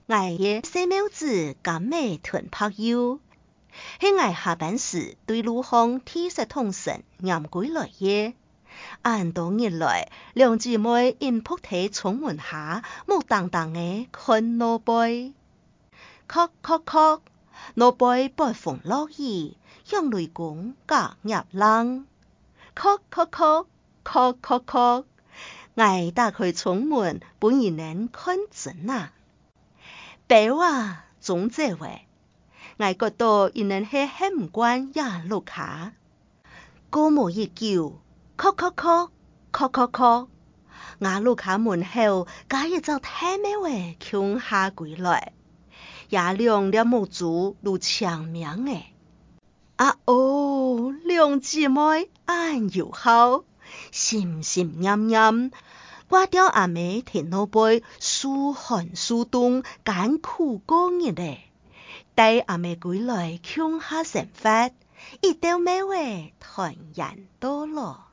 我嘅細妹子咁美團拍友，喺我下班時對路行鐵石通神岩鬼來嘅。按多日來，兩姊妹因仆體衝門下，木當當嘅看老輩。咳咳咳，老輩撥風落雨，向雷公夾入冷。咳咳咳，咳咳咳，我打開窗門，本然能看真啊！白話總這話，我覺得伊能係很唔慣也路卡。過冇一久，咳咳咳，咳咳咳，我路卡門後，加一隻太美話窮下歸來，也兩粒木珠如長命誒。兩姊妹按友好，心心念念。掛掉阿妹田老輩，蘇寒蘇凍，艱苦過日嘞。待阿妹歸來，窮下成發，一到尾話團圓到老。